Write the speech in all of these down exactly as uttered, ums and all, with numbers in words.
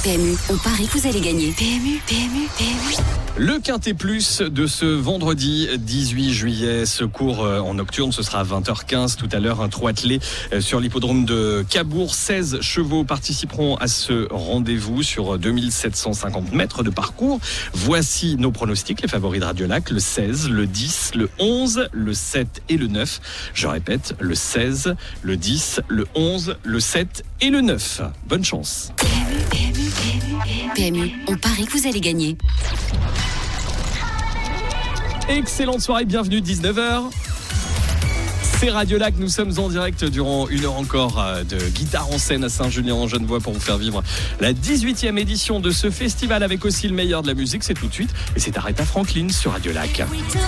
P M U, on parie que vous allez gagner. P M U, P M U, P M U. Le Quintet Plus de ce vendredi dix-huit juillet, ce cours en nocturne, ce sera à vingt heures quinze tout à l'heure, un trot attelé sur l'hippodrome de Cabourg. seize chevaux participeront à ce rendez-vous sur deux mille sept cent cinquante mètres de parcours. Voici nos pronostics, les favoris de Radiolac, le seize, le dix, le onze, le sept et le neuf. Je répète, le seize, le dix, le onze, le sept et le neuf. Bonne chance. P M U, P M U, P M U, P M U, on parie que vous allez gagner. Excellente soirée, bienvenue, dix-neuf heures. C'est Radiolac, nous sommes en direct durant une heure encore de guitare en scène à Saint-Julien-en-Genevois pour vous faire vivre la dix-huitième édition de ce festival avec aussi le meilleur de la musique. C'est tout de suite et c'est Aretha Franklin sur Radiolac.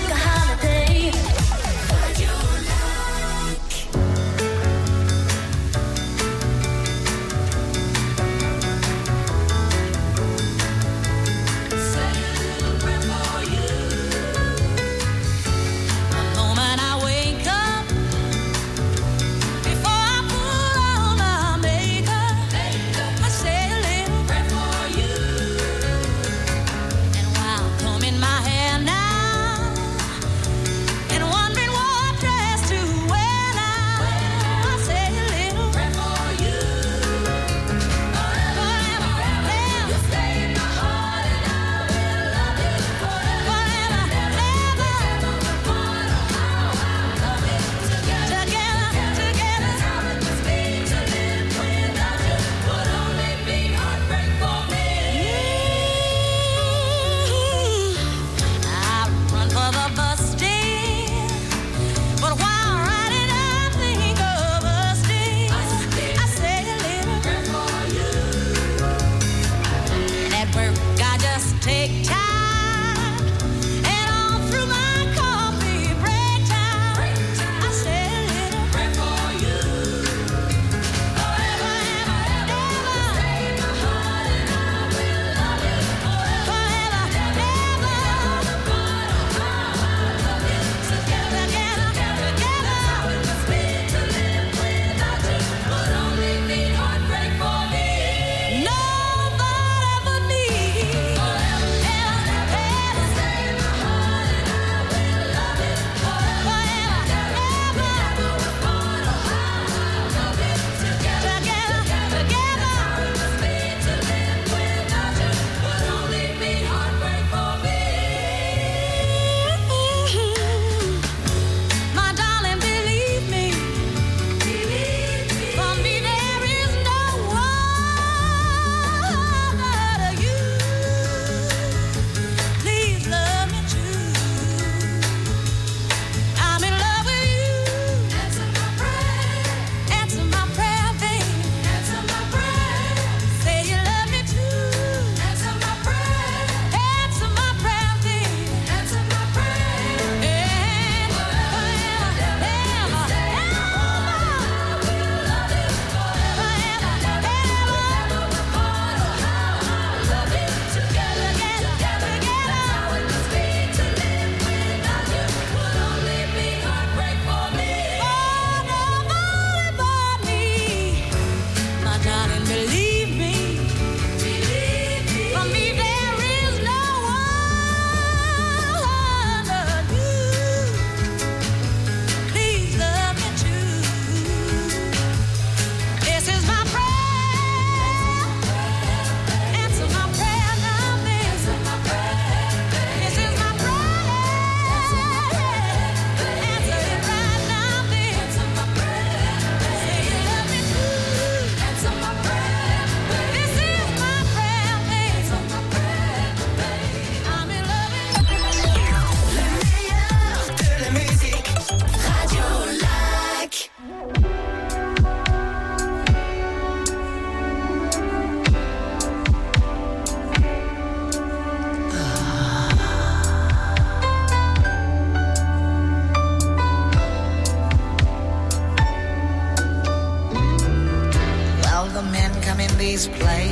these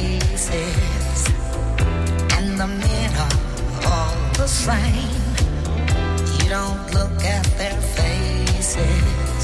places, and the men are all the same. You don't look at their faces,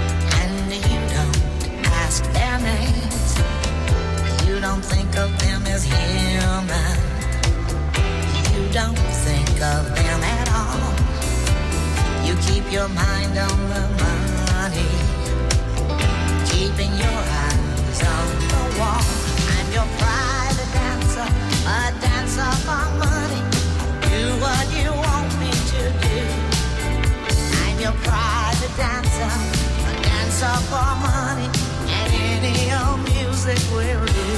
and you don't ask their names. You don't think of them as as human. You don't think of them at all. You keep your mind on the money, keeping your eyes on the wall. I'm your private dancer, a dancer for money. Do what you want me to do. I'm your private dancer, a dancer for money, and any old music will do.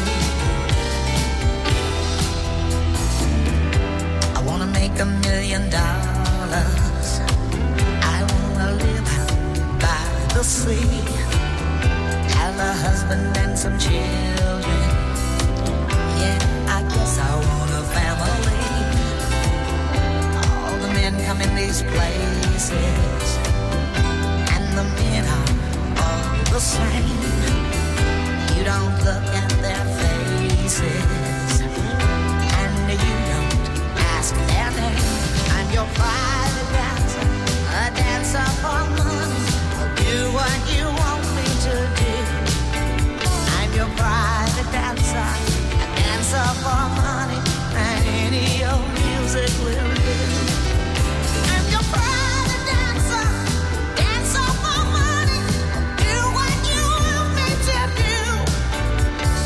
I wanna make a million dollars. I wanna live out by the sea, have a husband and some children. Yeah, I guess I want a family. All the men come in these places, and the men are all the same. You don't look at their faces, and you don't ask their name. I'm your private dancer, a dancer for money. I'll do what you want me to do. I'm your private dancer, a dancer for money, and any old music will do. I'm your private dancer, dancer for money. I'll do what you want me to do.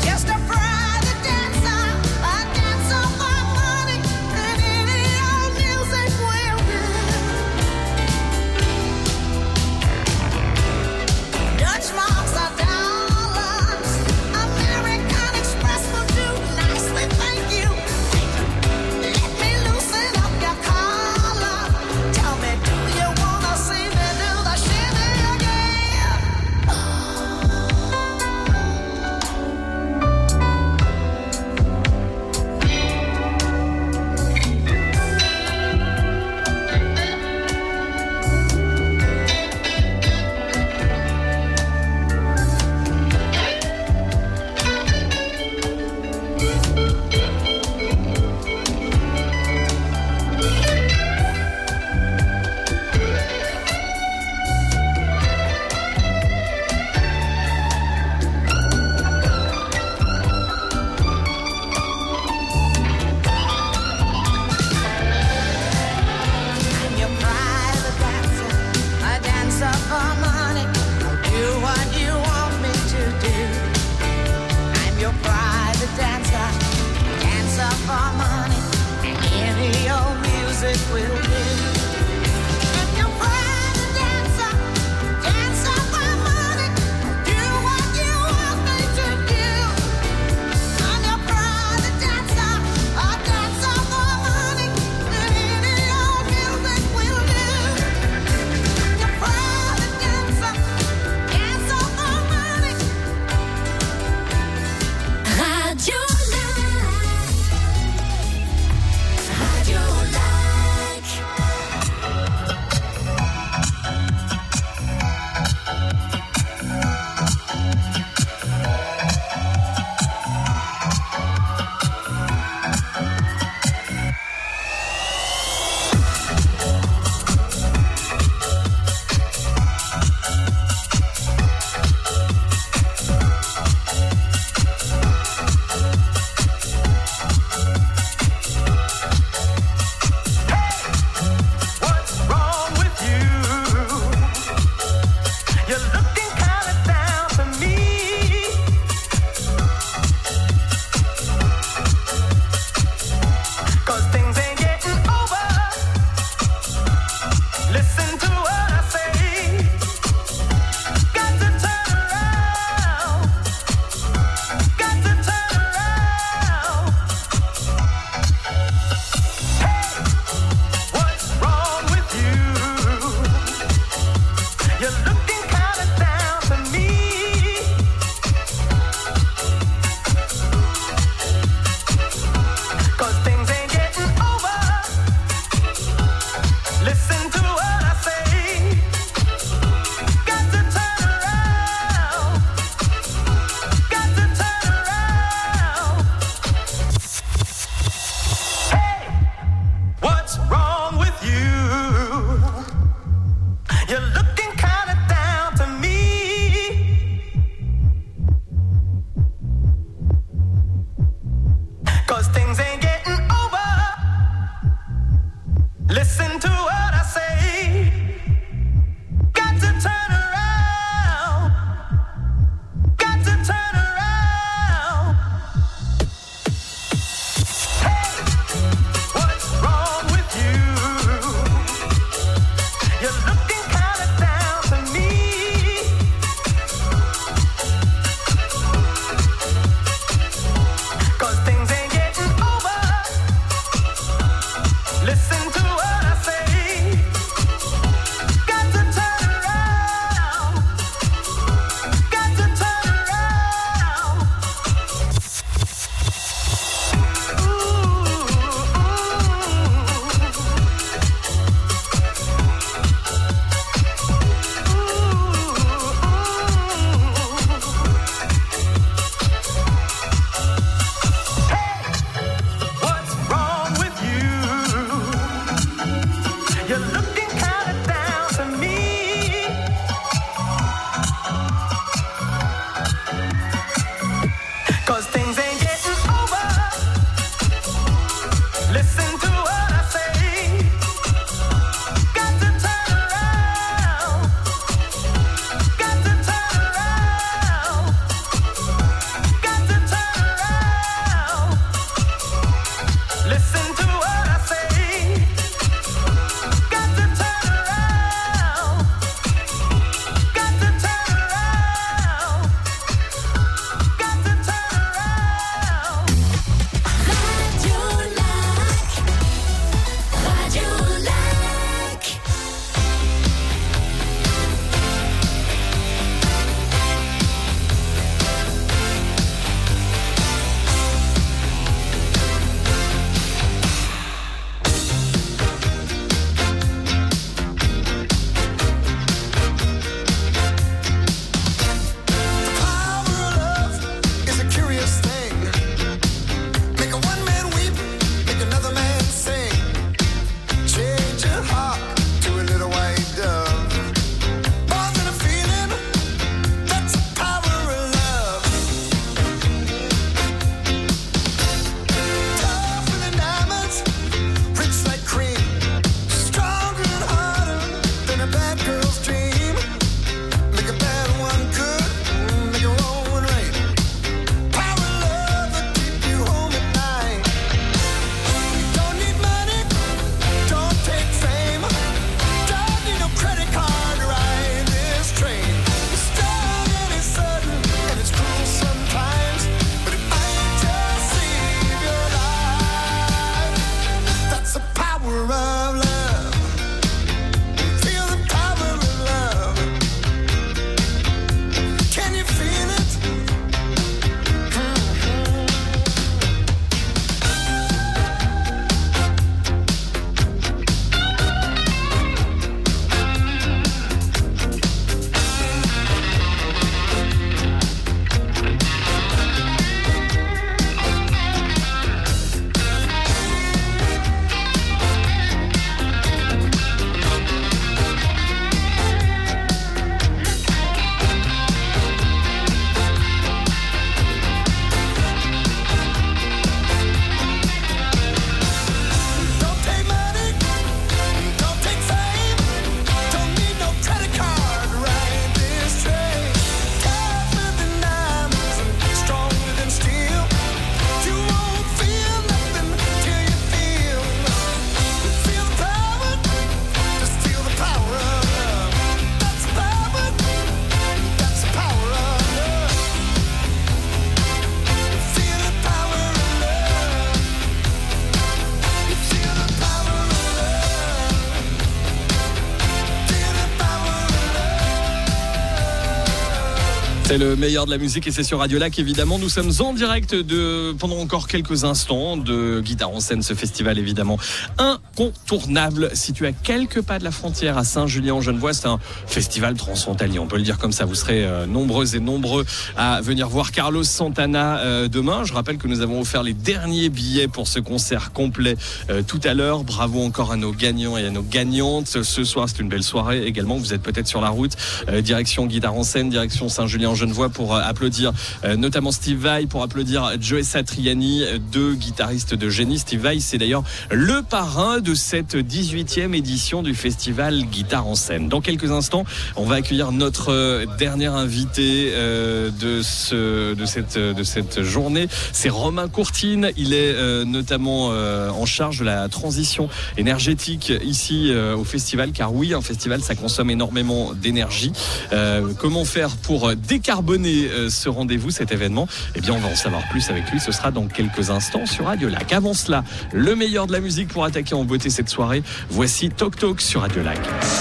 C'est le meilleur de la musique et c'est sur Radio Lac évidemment. Nous sommes en direct de pendant encore quelques instants de Guitare en scène, ce festival évidemment incontournable situé à quelques pas de la frontière à Saint-Julien-en-Genevois. C'est un festival transfrontalier, on peut le dire comme ça. Vous serez euh, nombreuses et nombreux à venir voir Carlos Santana euh, demain. Je rappelle que nous avons offert les derniers billets pour ce concert complet euh, tout à l'heure. Bravo encore à nos gagnants et à nos gagnantes. Ce soir, c'est une belle soirée également. Vous êtes peut-être sur la route, euh, direction Guitare en scène, direction Saint-Julien-en-Genevois pour euh, applaudir euh, notamment Steve Vai, pour applaudir Joe Satriani, deux guitaristes de génie. Steve Vai, c'est d'ailleurs le parrain de cette dix-huitième édition du festival Guitare en scène. Dans quelques instants, on va accueillir notre euh, dernier invité euh, de, ce, de, cette, de cette journée. C'est Romain Courtine. Il est euh, notamment euh, en charge de la transition énergétique ici euh, au festival, car oui, un festival, ça consomme énormément d'énergie. Euh, comment faire pour décarboner euh, ce rendez-vous, cet événement? Eh bien, on va en savoir plus avec lui. Ce sera dans quelques instants sur Radio Lac. Avant cela, le meilleur de la musique pour attaquer en beauté cette soirée. Voici Talk Talk sur Radio Lac.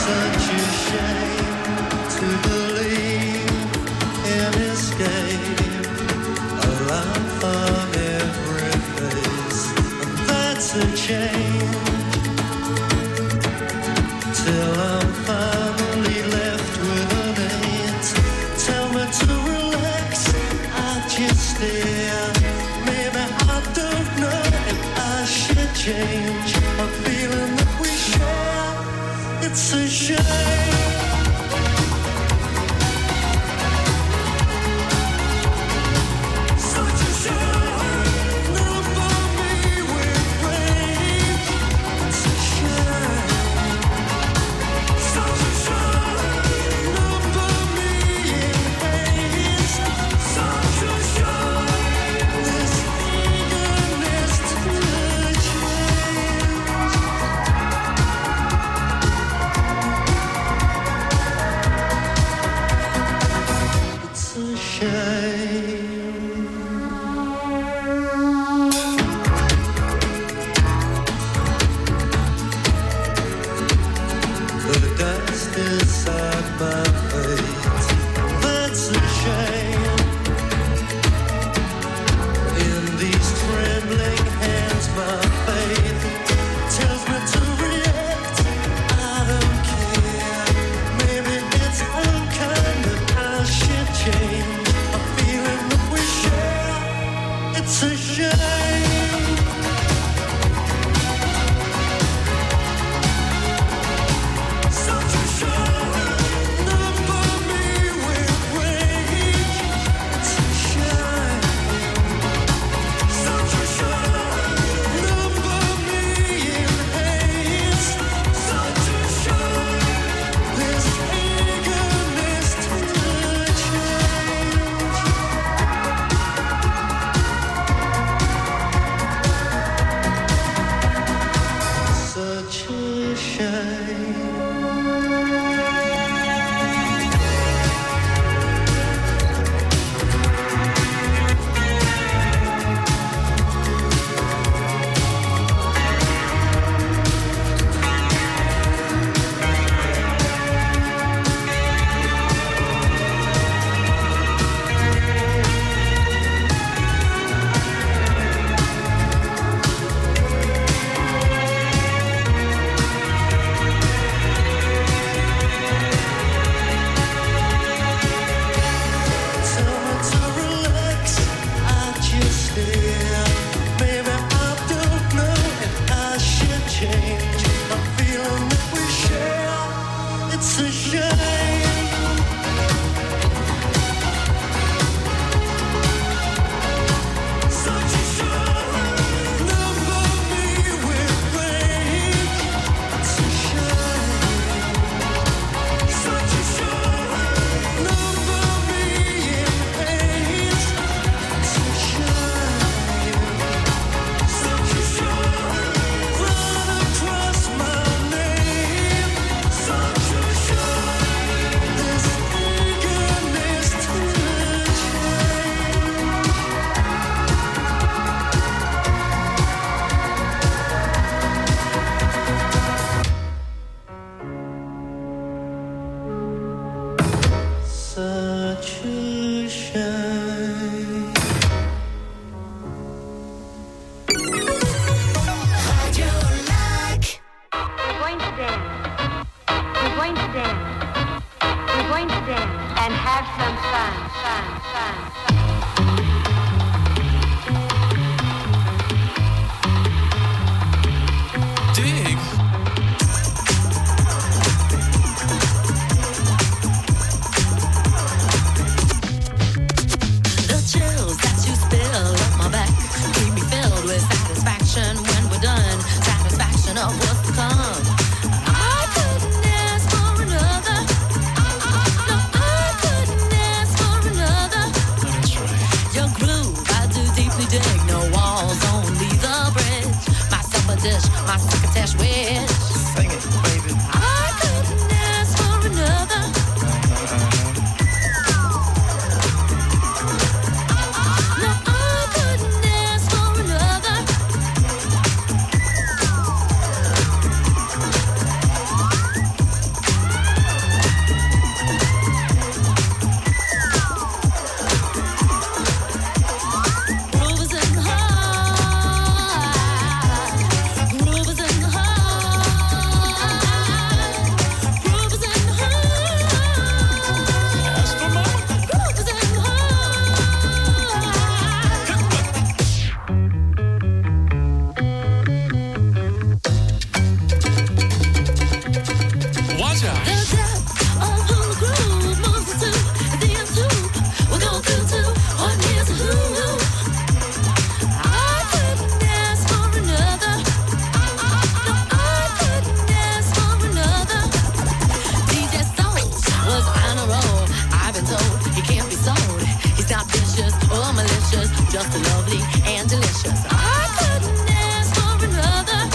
Change a feeling that we share. It's a shame. just lovely and delicious. I couldn't ask for another.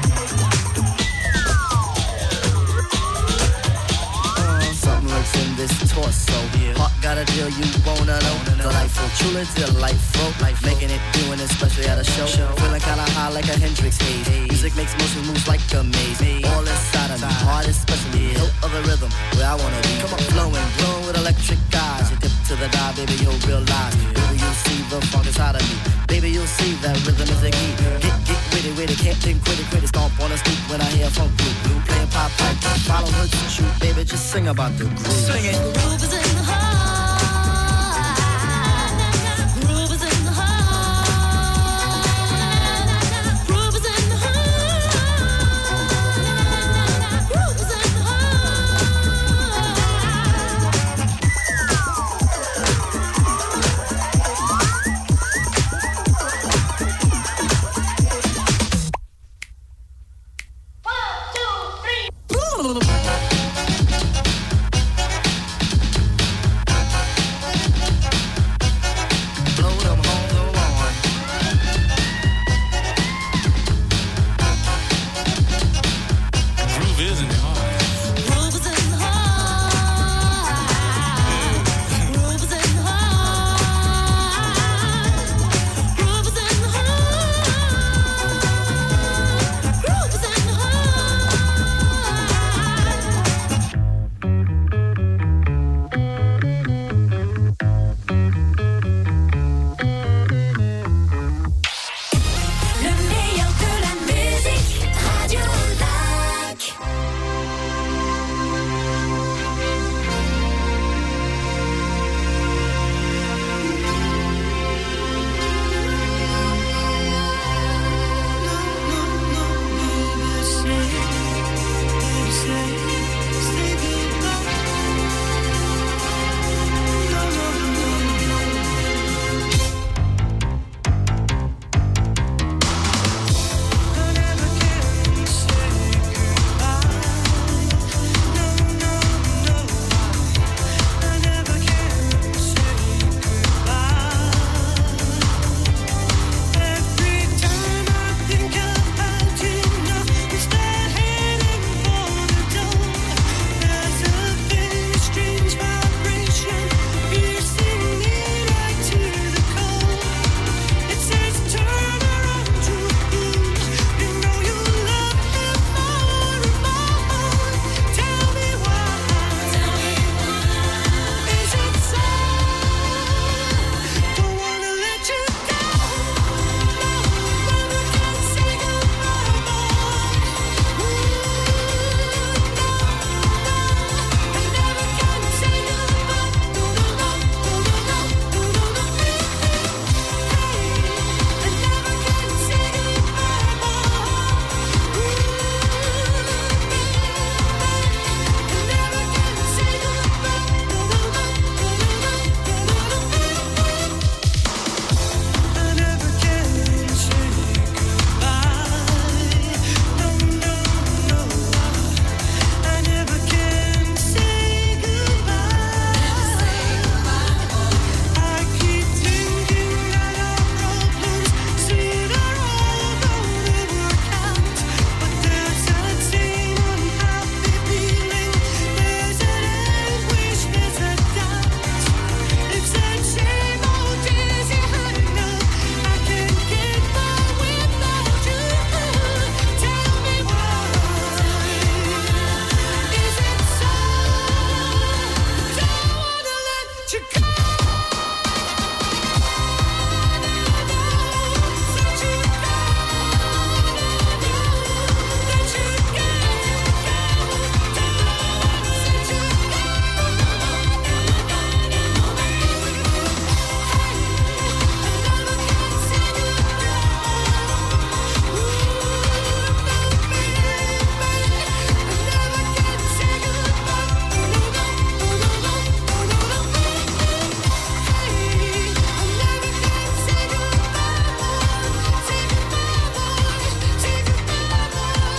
Uh, something lurks in this torso. Yeah. Heart got a deal you wanna know. Delightful, truly delightful. Life making it, doing it, especially at a show. show. Feeling kinda high like a Hendrix haze. Hey. Music makes motion moves like a maze. Hey. All inside of me, heart especially. Hilt of the rhythm, where I wanna be. Come on, flowing, glowing with electric eyes. You dip to the dive, baby, you'll realize. Baby, you'll see the funk inside of me. Baby, you'll see that rhythm is the key. Get, get with it, with it, can't think, quit it, quit it. Stomp on the street when I hear funk blue, blue. Playing pop pipe, follow her to shoot. Baby, just sing about the groove. Sing it. The groove is in the heart.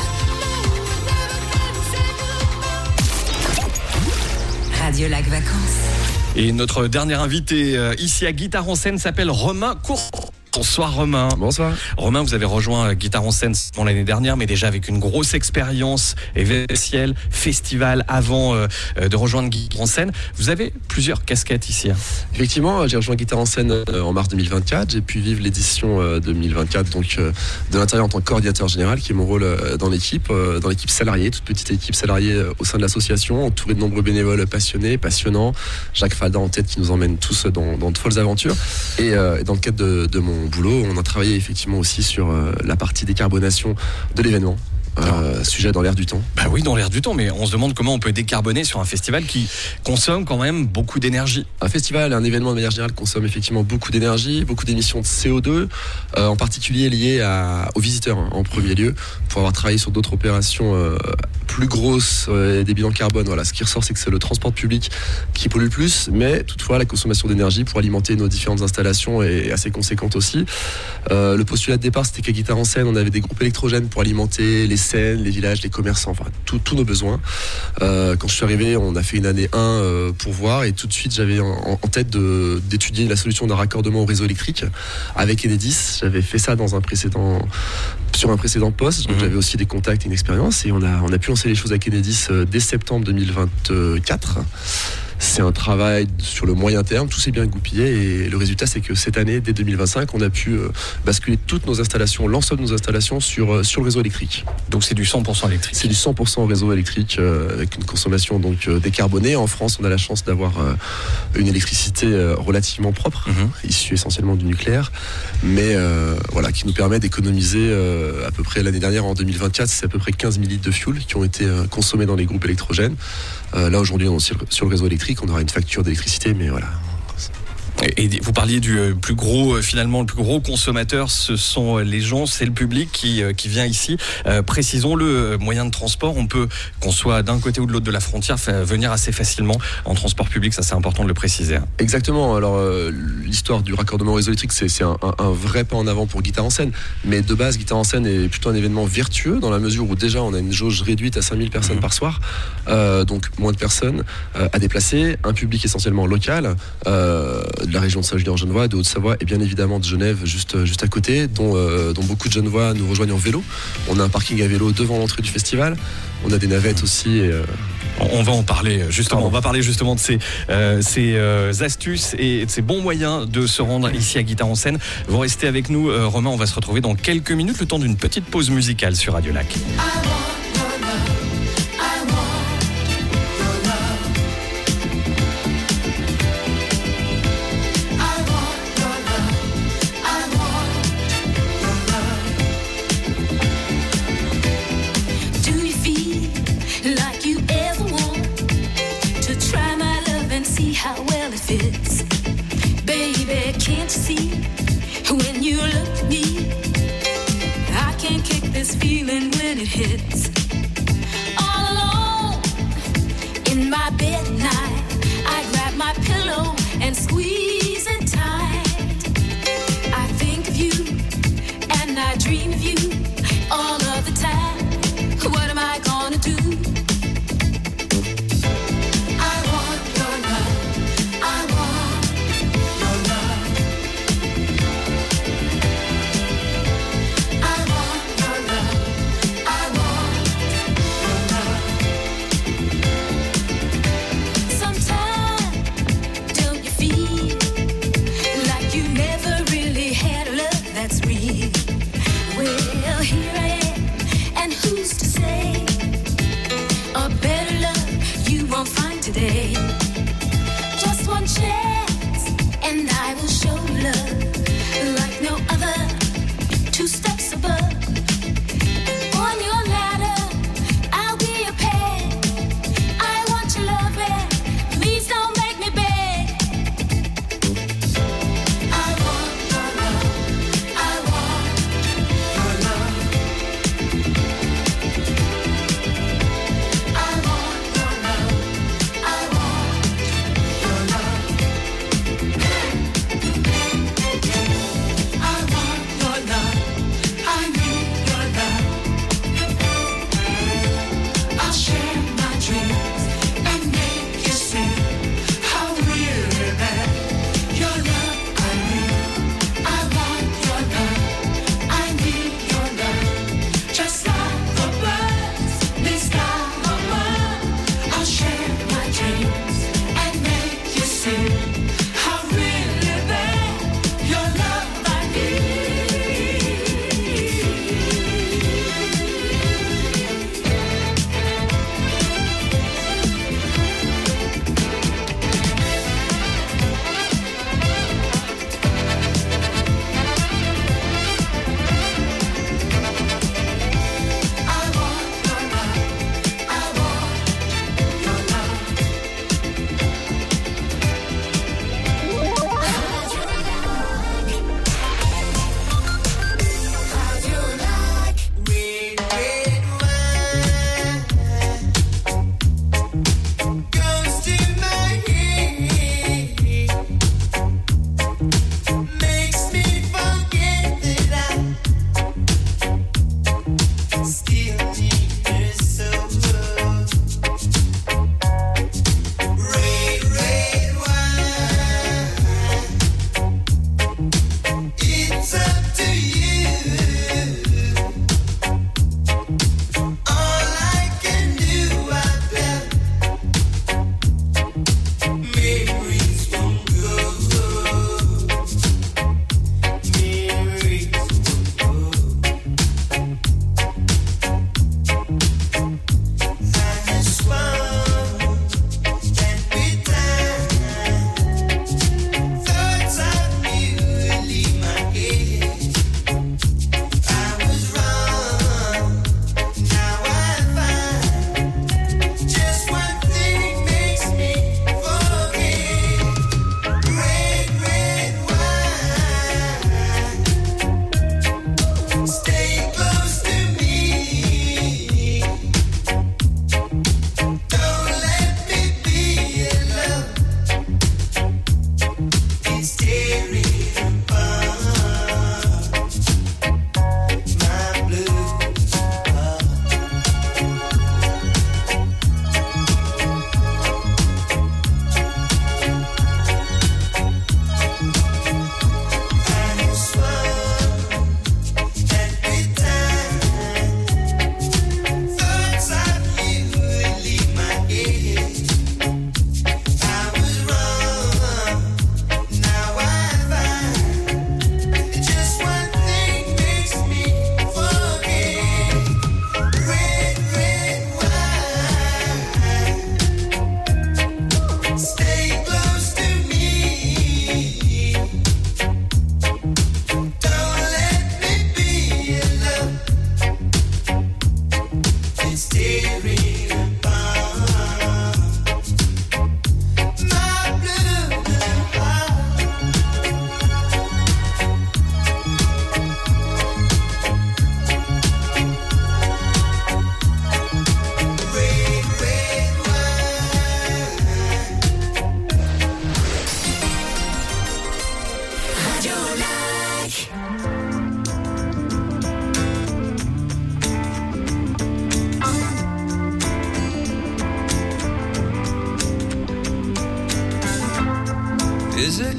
Radio Lac Vacances. Et notre dernier invité euh, ici à Guitare en scène s'appelle Romain Cour. Bonsoir Romain. Bonsoir. Romain, vous avez rejoint Guitare en scène l'année dernière, mais déjà avec une grosse expérience événementielle, festival avant euh, de rejoindre Guitare en scène. Vous avez plusieurs casquettes ici. Hein. Effectivement, j'ai rejoint Guitare en scène euh, en mars deux mille vingt-quatre. J'ai pu vivre l'édition euh, deux mille vingt-quatre, donc euh, de l'intérieur en tant que coordinateur général, qui est mon rôle euh, dans l'équipe, euh, dans l'équipe salariée, toute petite équipe salariée euh, au sein de l'association, entourée de nombreux bénévoles passionnés, passionnants. Jacques Falda en tête qui nous emmène tous dans, dans de folles aventures. Et, euh, et dans le cadre de, de mon boulot, on a travaillé effectivement aussi sur euh, la partie décarbonation de l'événement. Euh, sujet dans l'air du temps. Bah oui, dans l'air du temps, mais on se demande comment on peut décarboner sur un festival qui consomme quand même beaucoup d'énergie. Un festival, un événement de manière générale consomme effectivement beaucoup d'énergie, beaucoup d'émissions de C O deux, euh, en particulier liées à, aux visiteurs hein, en premier lieu, pour avoir travaillé sur d'autres opérations euh, plus grosses, euh, des bilans carbone. Voilà, ce qui ressort, c'est que c'est le transport public qui pollue le plus, mais toutefois la consommation d'énergie pour alimenter nos différentes installations est assez conséquente aussi. Euh, le postulat de départ, c'était qu'à Guitare en scène, on avait des groupes électrogènes pour alimenter les scènes, les villages, les commerçants, enfin tous nos besoins. Euh, quand je suis arrivé, on a fait une année un euh, pour voir, et tout de suite j'avais en, en tête de, d'étudier la solution d'un raccordement au réseau électrique avec Enedis. J'avais fait ça dans un précédent, sur un précédent poste, donc mmh. j'avais aussi des contacts et une expérience, et on a, on a pu lancer les choses avec Enedis euh, dès septembre deux mille vingt-quatre. C'est un travail sur le moyen terme, tout s'est bien goupillé, et le résultat c'est que cette année, dès deux mille vingt-cinq, on a pu euh, basculer toutes nos installations, l'ensemble de nos installations sur, euh, sur le réseau électrique. Donc c'est du cent pour cent électrique. C'est du cent pour cent réseau électrique euh, avec une consommation donc euh, décarbonée. En France, on a la chance d'avoir euh, une électricité euh, relativement propre, mm-hmm. issue essentiellement du nucléaire, mais euh, voilà, qui nous permet d'économiser euh, à peu près l'année dernière, en deux mille vingt-quatre, c'est à peu près quinze mille litres de fuel qui ont été euh, consommés dans les groupes électrogènes. Euh, là aujourd'hui, on est sur, sur le réseau électrique, on aura une facture d'électricité, mais voilà. Et, et vous parliez du plus gros, finalement, le plus gros consommateur, ce sont les gens, c'est le public qui, qui vient ici. Euh, précisons-le, moyen de transport, on peut, qu'on soit d'un côté ou de l'autre de la frontière, faire venir assez facilement en transport public, ça c'est important de le préciser. Hein. Exactement, alors euh, l'histoire du raccordement au réseau électrique, c'est, c'est un, un, un vrai pas en avant pour Guitare en scène, mais de base, Guitare en scène est plutôt un événement vertueux, dans la mesure où déjà on a une jauge réduite à cinq mille personnes mmh. par soir, euh, donc moins de personnes euh, à déplacer, un public essentiellement local, euh, de la région de Saint-Julien-en-Genevois, de Haute-Savoie et bien évidemment de Genève juste, juste à côté, dont, euh, dont beaucoup de Genevois nous rejoignent en vélo. On a un parking à vélo devant l'entrée du festival, on a des navettes aussi. Et, euh... On va en parler justement, on va parler justement de ces, euh, ces euh, astuces et de ces bons moyens de se rendre ici à Guitare en scène. Vous restez avec nous, euh, Romain, on va se retrouver dans quelques minutes, le temps d'une petite pause musicale sur Radio Lac. Baby, can't you see when you look at me? I can't kick this feeling when it hits. All alone in my bed at night, I grab my pillow and squeeze it tight. I think of you and I dream of you all of the time. What am I gonna do? Well,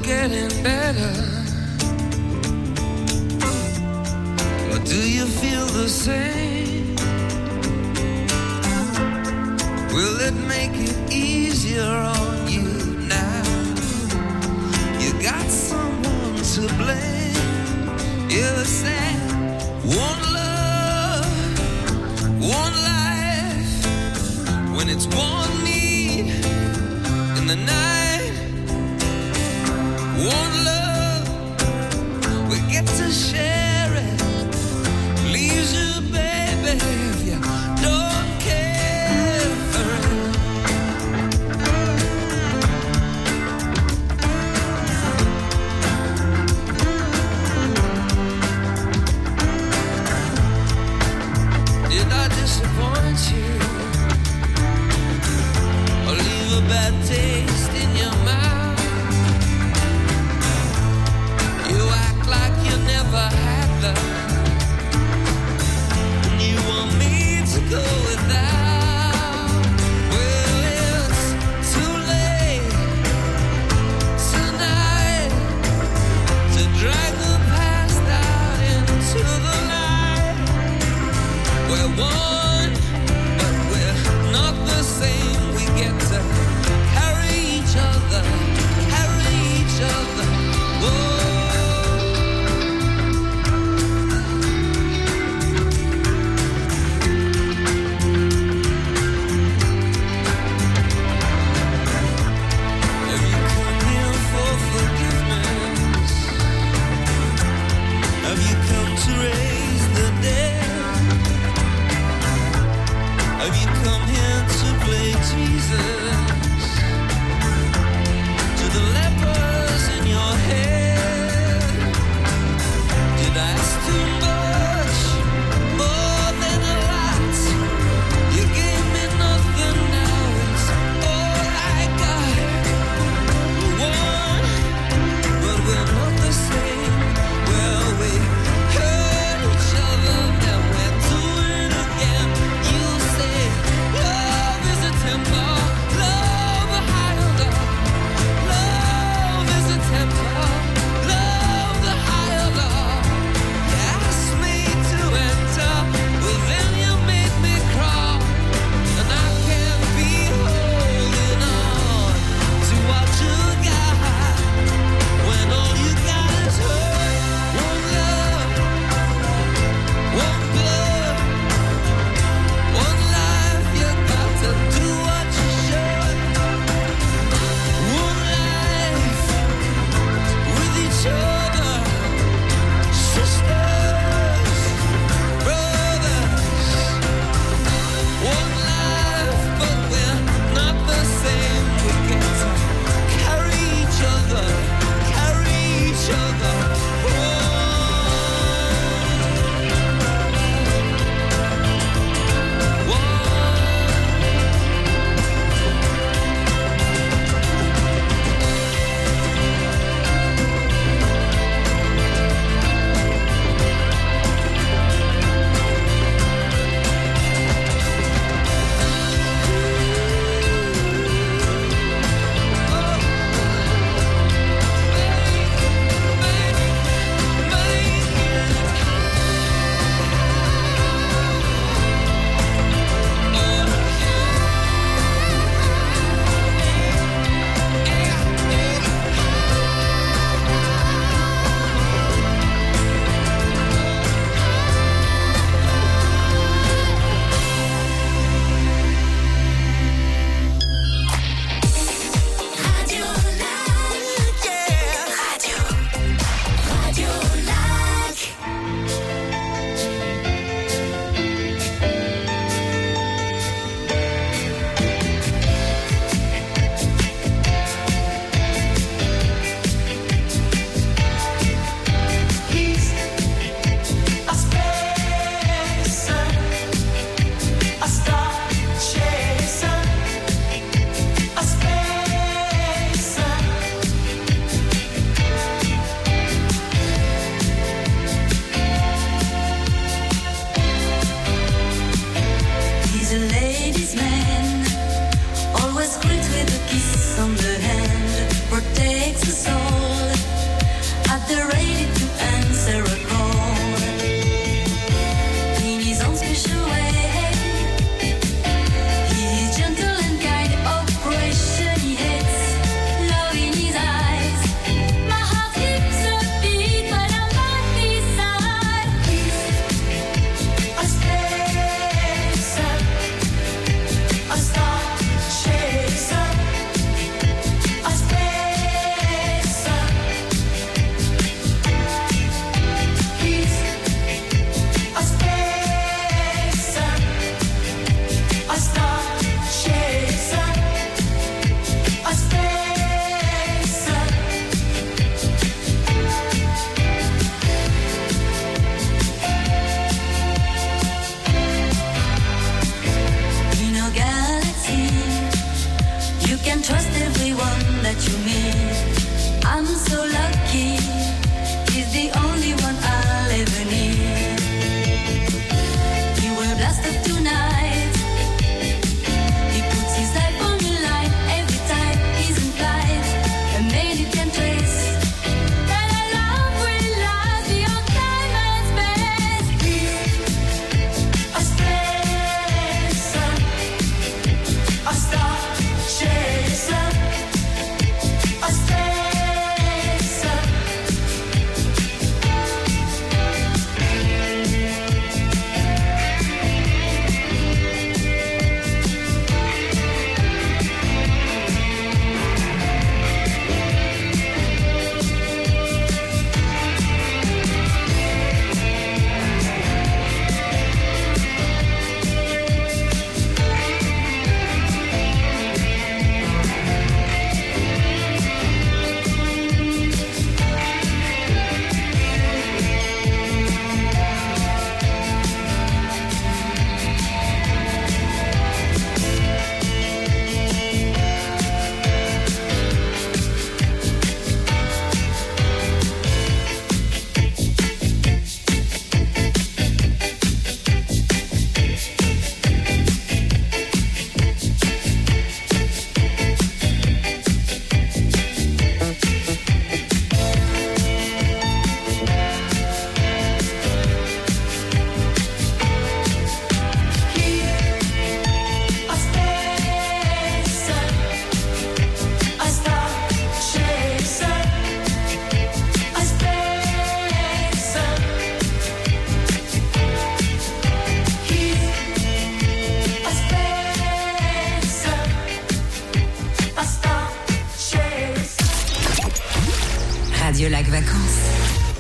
getting better? Or do you feel the same? Will it make it easier on you now? You got someone to blame. You said one love, one life. When it's one need in the night, one love, we get to share it. Leaves you, baby, if you don't care for it. Did I disappoint you? Or leave a bad taste in your mouth? You act like you never had love, and you want me to go without. Well, it's too late tonight to drag the past out into the night. We're one, but we're not the same. We get to carry each other, carry each other. Whoa. Have you come here for forgiveness? Have you come to raise the dead? Have you come here to play Jesus? To the lepers in your head? Did I ask too much? More than a lot. You gave me nothing, now it's all I got. We're one, but we're not the same. Well, we hurt each other, now we're doing it again. You say love is a temple, love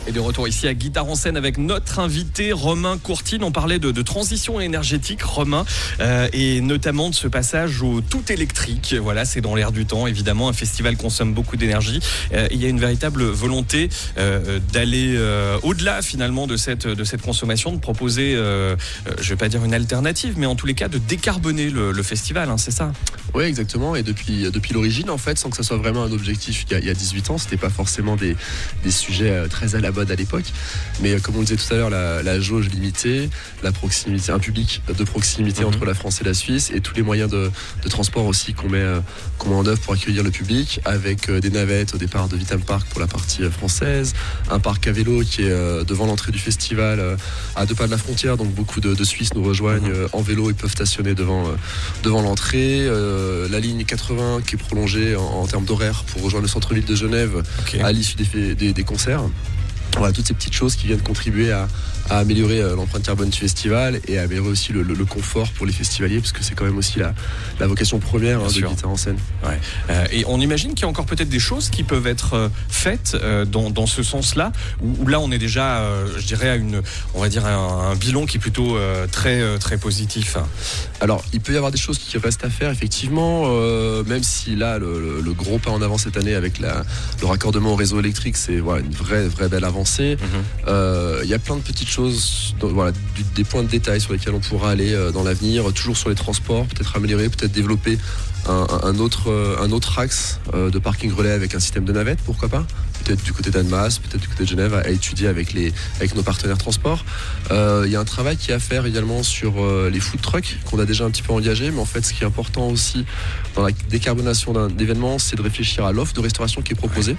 Et de retour ici à Guitare en scène avec notre invité Romain Courtine. On parlait de, de transition énergétique, Romain, euh, et notamment de ce passage au tout électrique. Voilà, c'est dans l'air du temps. Évidemment, un festival consomme beaucoup d'énergie. Euh, il y a une véritable volonté euh, d'aller euh, au-delà finalement de cette, de cette consommation, de proposer, euh, euh, je ne vais pas dire une alternative, mais en tous les cas de décarboner le, le festival, hein, c'est ça ? Oui, exactement. Et depuis, depuis l'origine, en fait, sans que ça soit vraiment un objectif il y a, il y a dix-huit ans, c'était pas forcément des, des sujets euh, très à la mode à l'époque. Mais euh, comme on le disait tout à l'heure, la, la jauge limitée, la proximité, un public de proximité mmh. entre la France et la Suisse, et tous les moyens de, de transport aussi qu'on met, euh, qu'on met en œuvre pour accueillir le public, avec euh, des navettes au départ de Vitam Park pour la partie euh, française, un parc à vélo qui est euh, devant l'entrée du festival, euh, à deux pas de la frontière, donc beaucoup de, de Suisses nous rejoignent mmh. euh, en vélo, ils peuvent stationner devant, euh, devant l'entrée. Euh, la ligne quatre-vingts qui est prolongée en, en termes d'horaire pour rejoindre le centre-ville de Genève okay. à l'issue des, des, des concerts. Voilà, toutes ces petites choses qui viennent contribuer à, à améliorer euh, l'empreinte carbone du festival et à améliorer aussi le, le, le confort pour les festivaliers, parce que c'est quand même aussi la, la vocation première hein, de Guitare en scène. Ouais. Euh, et on imagine qu'il y a encore peut-être des choses qui peuvent être euh, faites euh, dans, dans ce sens-là, où, où là on est déjà, euh, je dirais, à une, on va dire un, un bilan qui est plutôt euh, très, euh, très positif. Alors, il peut y avoir des choses qui restent à faire, effectivement, euh, même si là, le, le, le gros pas en avant cette année avec la, le raccordement au réseau électrique, c'est voilà, une vraie, vraie belle avancée. Il mm-hmm. euh, y a plein de petites choses, donc, voilà, du, des points de détail sur lesquels on pourra aller euh, dans l'avenir, toujours sur les transports, peut-être améliorer, peut-être développer un, un, autre, un autre axe euh, de parking relais avec un système de navette, pourquoi pas, peut-être du côté d'Annemasse, peut-être du côté de Genève, à, à étudier avec, les, avec nos partenaires transport. Il euh, y a un travail qui est à faire également sur euh, les food trucks qu'on a déjà un petit peu engagé, mais en fait ce qui est important aussi dans la décarbonation d'un événement, c'est de réfléchir à l'offre de restauration qui est proposée.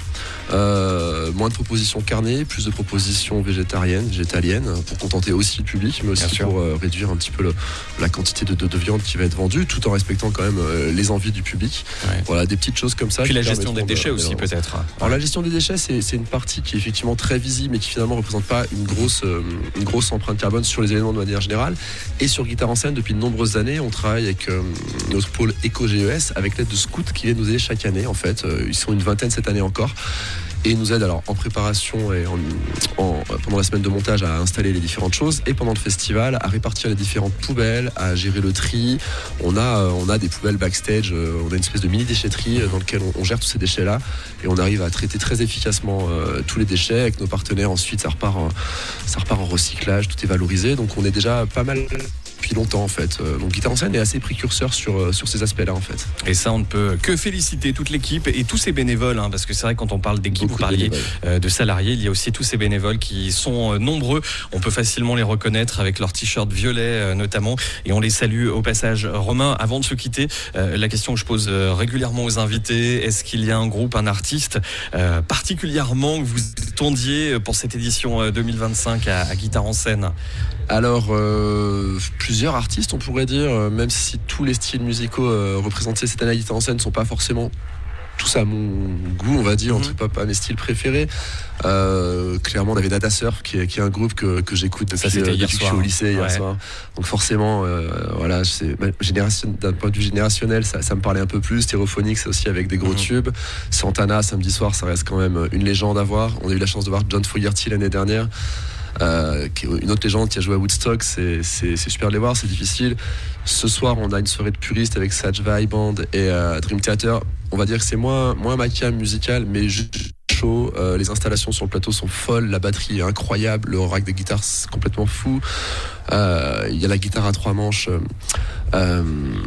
Euh, moins de propositions carnées, plus de propositions végétariennes, végétaliennes, pour contenter aussi le public, mais aussi pour euh, réduire un petit peu le, la quantité de, de, de viande qui va être vendue, tout en respectant quand même euh, les envies du public. Ouais. Voilà, des petites choses comme ça. Puis la gestion des déchets de, aussi peut-être. Alors la gestion des déchets, c'est, c'est une partie qui est effectivement très visible, mais qui finalement ne représente pas une grosse, euh, une grosse empreinte carbone sur les événements de manière générale. Et sur Guitare en scène, depuis de nombreuses années, on travaille avec euh, notre pôle Éco-G E S, avec l'aide de scouts qui viennent nous aider chaque année. En fait, euh, ils sont une vingtaine cette année encore. Et ils nous aident alors en préparation et en, en, pendant la semaine de montage à installer les différentes choses, et pendant le festival à répartir les différentes poubelles, à gérer le tri. On a, on a des poubelles backstage, on a une espèce de mini déchetterie dans laquelle on, on gère tous ces déchets là, et on arrive à traiter très efficacement euh, tous les déchets avec nos partenaires. Ensuite ça repart, en, ça repart en recyclage, tout est valorisé, donc on est déjà pas mal depuis longtemps en fait. Donc Guitare en scène est assez précurseur sur, sur ces aspects-là en fait. Et ça, on ne peut que féliciter toute l'équipe et tous ces bénévoles, hein, parce que c'est vrai quand on parle d'équipe, vous parliez de, de salariés, il y a aussi tous ces bénévoles qui sont nombreux. On peut facilement les reconnaître avec leur t-shirt violet euh, notamment, et on les salue au passage. Romain, avant de se quitter, euh, la question que je pose régulièrement aux invités, est-ce qu'il y a un groupe, un artiste euh, particulièrement que vous attendiez pour cette édition deux mille vingt-cinq à, à Guitare en scène? Alors, euh, plusieurs artistes, on pourrait dire, même si tous les styles musicaux euh, représentés cette année à Guitare en scène ne sont pas forcément tous à mon goût, on va dire, mm-hmm. en tout cas pas mes styles préférés. Euh, clairement, on avait Nada Surf, qui est, qui est un groupe que, que j'écoute depuis, Ça, euh, depuis que soir. je suis au lycée hier ouais. soir. Donc forcément, euh, voilà, c'est, génération, d'un point de vue générationnel, ça, ça me parlait un peu plus. Stéréophonique, c'est aussi avec des gros mm-hmm. tubes. Santana, samedi soir, ça reste quand même une légende à voir. On a eu la chance de voir John Fogerty l'année dernière. Euh, une autre légende qui a joué à Woodstock, c'est, c'est, c'est super de les voir, c'est difficile. Ce soir, on a une soirée de puristes avec Saj Vai Band et euh, Dream Theater. On va dire que c'est moins, moins ma cam musicale, mais juste chaud. Euh, les installations sur le plateau sont folles, la batterie est incroyable, le rack de guitare c'est complètement fou. Il euh, y a la guitare à trois manches. Euh,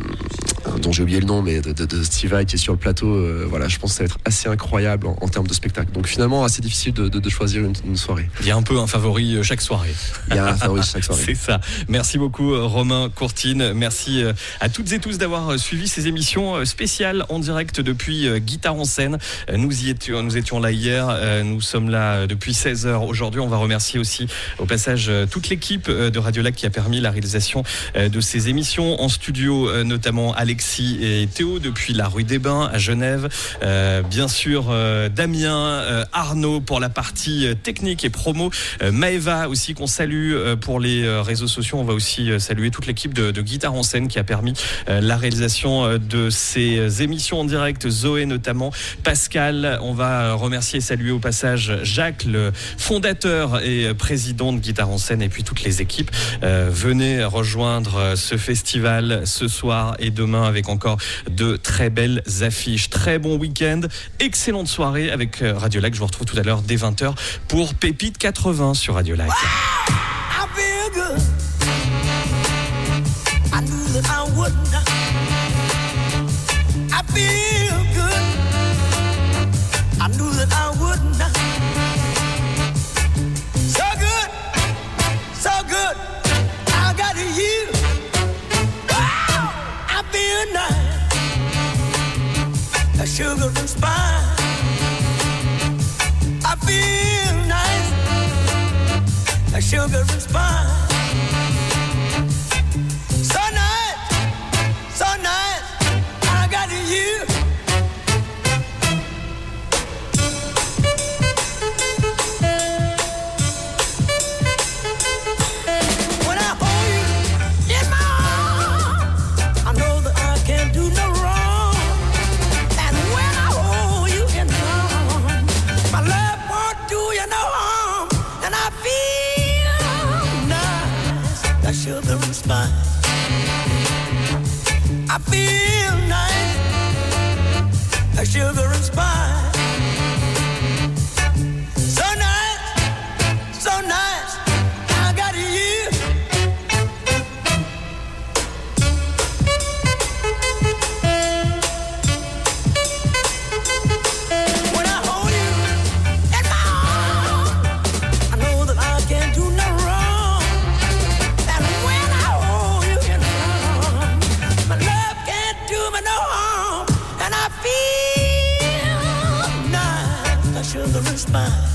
dont j'ai oublié le nom, mais de, de, de Steve Vai qui est sur le plateau. Euh, voilà, je pense que ça va être assez incroyable en, en termes de spectacle. Donc finalement, assez difficile de, de, de choisir une, une soirée. Il y a un peu un favori chaque soirée. Il y a un favori chaque soirée. C'est ça. Merci beaucoup Romain Courtine. Merci à toutes et tous d'avoir suivi ces émissions spéciales en direct depuis Guitare en scène. Nous y étions, nous étions là hier. Nous sommes là depuis seize heures aujourd'hui. On va remercier aussi au passage toute l'équipe de Radio Lac qui a permis la réalisation de ces émissions en studio, notamment Alexis Alexis et Théo depuis la rue des Bains à Genève. Euh, bien sûr, euh, Damien, euh, Arnaud pour la partie euh, technique et promo. Euh, Maëva aussi qu'on salue euh, pour les euh, réseaux sociaux. On va aussi euh, saluer toute l'équipe de, de Guitare en scène qui a permis euh, la réalisation euh, de ces émissions en direct. Zoé notamment, Pascal. On va remercier et saluer au passage Jacques, le fondateur et président de Guitare en scène, et puis toutes les équipes. Euh, venez rejoindre ce festival ce soir et demain avec encore de très belles affiches. Très bon week-end, excellente soirée avec Radio Lac. Je vous retrouve tout à l'heure dès vingt heures pour Pépite quatre-vingts sur Radio Lac. I feel good. I knew that I wouldn't. I feel good. I knew that I wouldn't. So good, so good. I got you. Wow, I feel nice. A sugar and spice. I feel nice. A sugar and spice. So nice, so nice. I got you. When I hold you in my arms, I know that I can't do no wrong. And when I hold you in my arms, my love won't do you no harm. And I feel nice, that sugar and spice. I feel nice, that sugar and spice. So nice, so nice, I got you. When I hold you in my arms, I know that I can't do no wrong. And when I hold you in my arms, my love can't do me no harm. And I feel nice, that sugar and spice.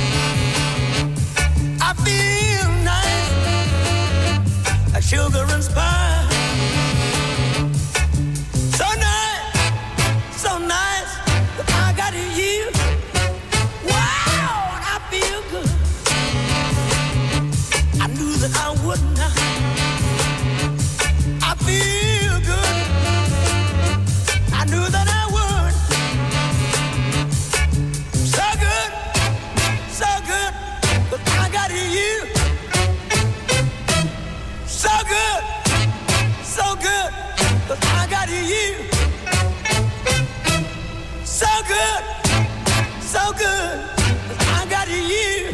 I feel nice, that sugar and spice. So nice, so nice, I got you. Wow, I feel good. I knew that I wouldn't. I feel good. I knew that I would. So good, so good, but I got you. So good, so good, but I got you. So good, so good, but I got you.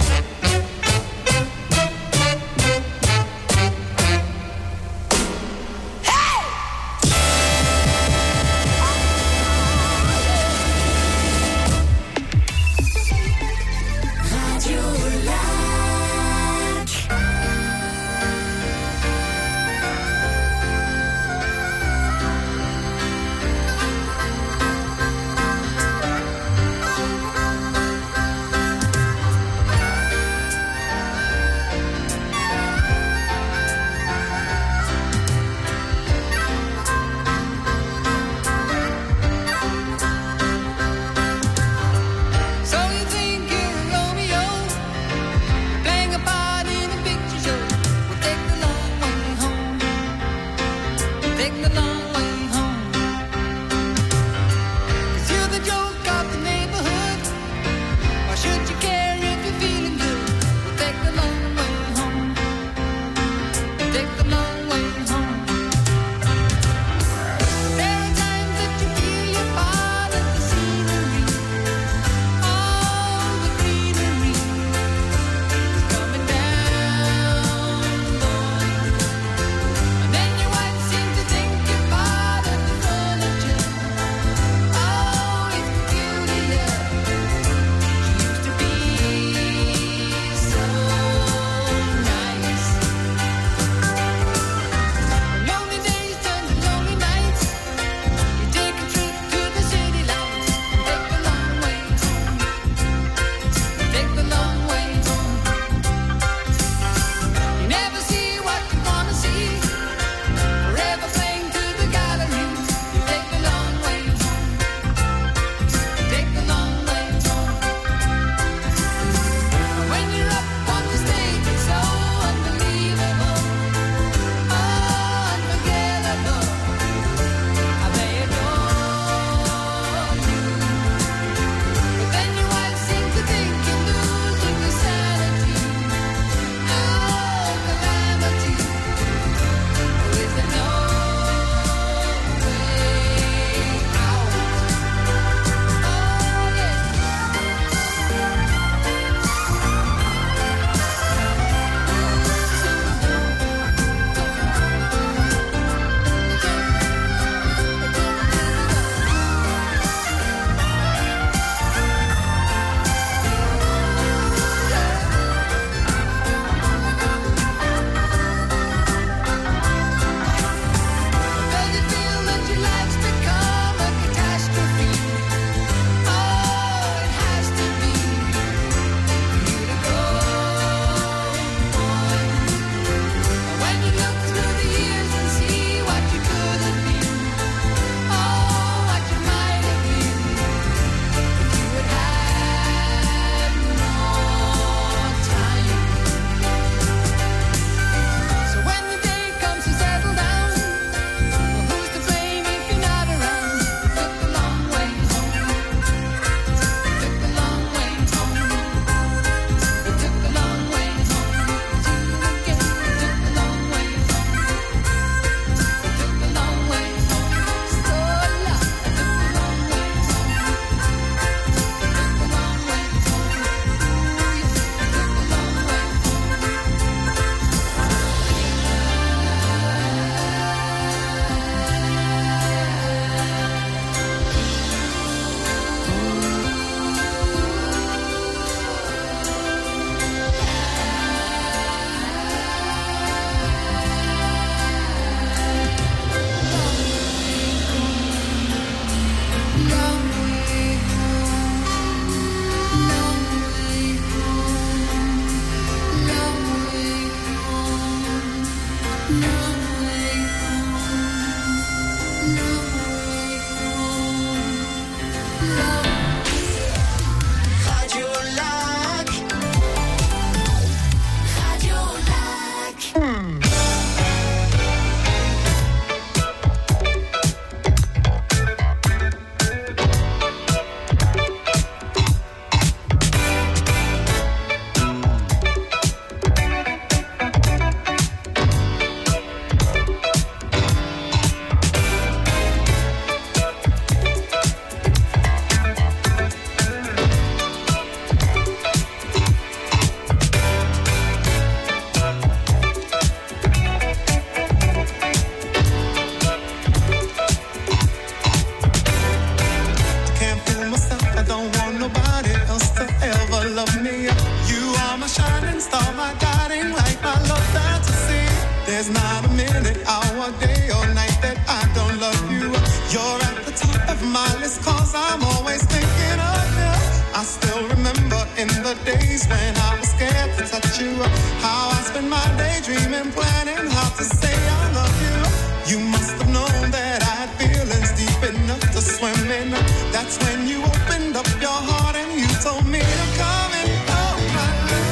spend my day dreaming, planning how to say I love you. You must have known that I had feelings deep enough to swim in. That's when you opened up your heart and you told me to come in. Oh my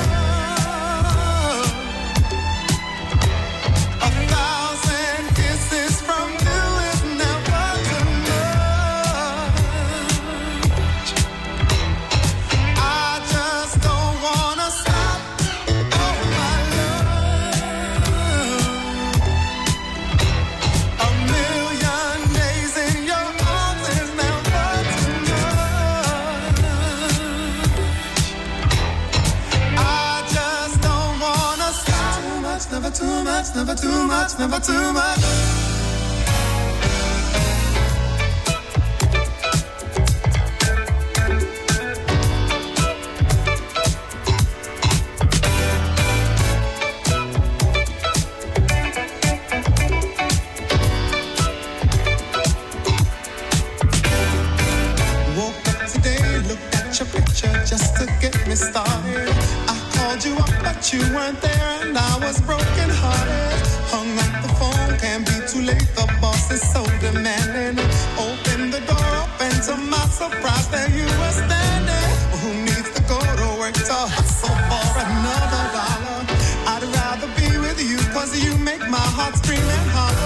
love, a thousand kisses from you is never too much. I just don't wanna stop. Oh my love, a million days in your arms is never too much. I just don't wanna stop. Too much, never too much, never too much, never too much. Woke up today, looked at your picture just to get me started. I called you up, but you weren't there, and I was broken hearted. Hung up the phone, can't be too late. The boss is so demanding. Open the door up, and to my surprise, there you were standing. Who needs to go to work to hustle for another dollar? I'd rather be with you, cause you make my heart scream and holler.